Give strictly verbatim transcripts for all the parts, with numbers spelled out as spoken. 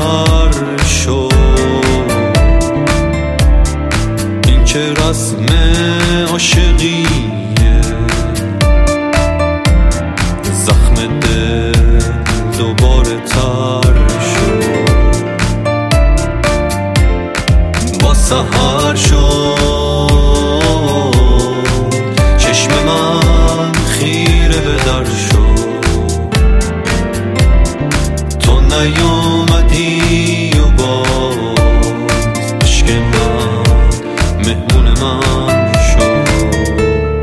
تر شد. این که رسم عاشقیه، زخم دل دوباره تر شد. با سحر شد چشم من خیره به در شد. تو نیومدی و باز عشق من مهمون من شد.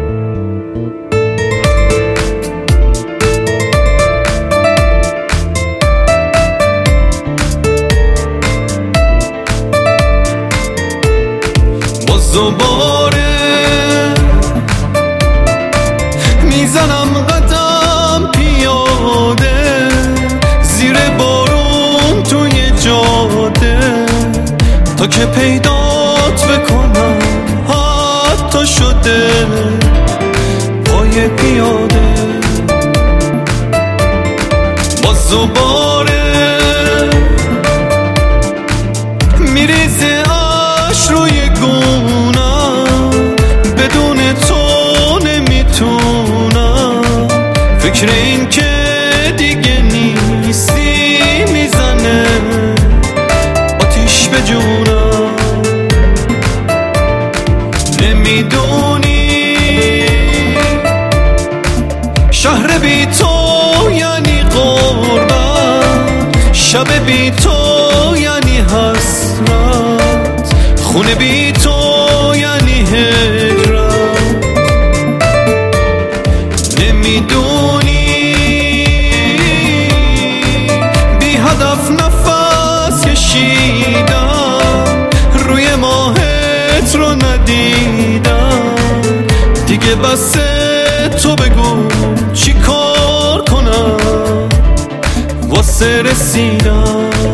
باز دوباره میزنم قدم پیاده زیر بارون توی جاده، تا که پیدات بکنم حتی شده پای پیاده. باز دوباره میریزه اش روی گونم، بدون تو نمیتونم. فکر این که دیگه نیستی میزنه آتیش به جونم. نمیدونی شهر بی تو یعنی غربت، شب بی تو یعنی حسرت، خونه بی تو یعنی هجرت. نمیدونی بی هدف نفس کشیدم، روی ماهت رو ندیدم. دیگه بسه تو بگو چی کار کنم واسه رسیدم.